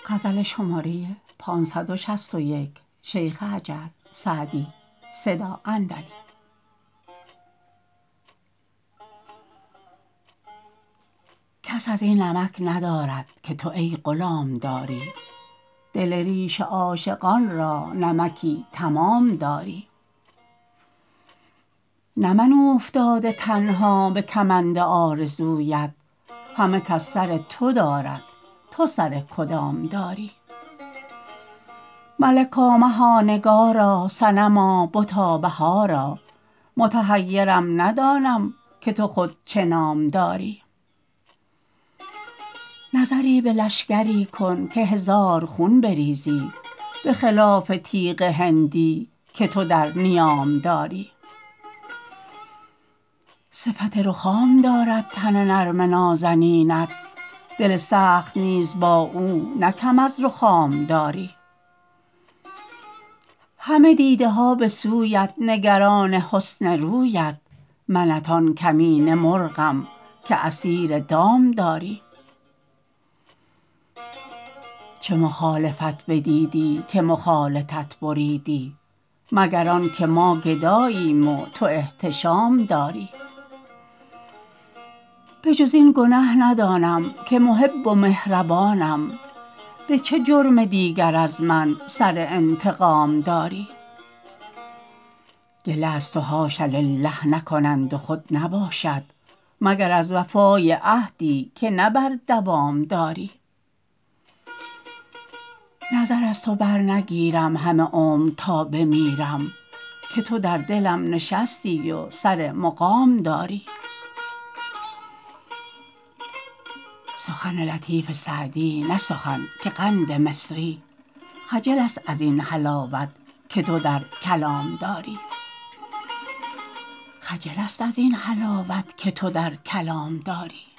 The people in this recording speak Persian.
کس از این نمک ندارد که تو ای غلام داری دل ریش عاشقان را نمکی تمام داری نه من اوفتاده تنها به کمند آرزویت همه کس سر تو دارد تو سر کدام داری ملکا مها نگارا صنما بتا بهارا متحیرم ندانم که تو خود چه نام داری نظری به لشکری کن که هزار خون بریزی به خلاف تیغ هندی که تو در نیام داری صفت رخام دارد تن نرم نازنینت دل سخت نیز با او نه کم از رخام داری همه دیده ها به سویت نگران حسن رویت منت آن کمینه مرغم که اسیر دام داری چه مخالفت بدیدی که مخالطت بریدی مگر آن که ما گداییم و تو احتشام داری به جز این گنه ندانم که محب و مهربانم به چه جرم دیگر از من سر انتقام داری گله از تو حاش لله نکنند و خود نباشد مگر از وفای عهدی که نه بر دوام داری نظر از تو برنگیرم همه عمر تا بمیرم که تو در دلم نشستی و سر مقام داری سخن لطیف سعدی نه سخن که قند مصری خجل است از این حلاوت که تو در کلام داری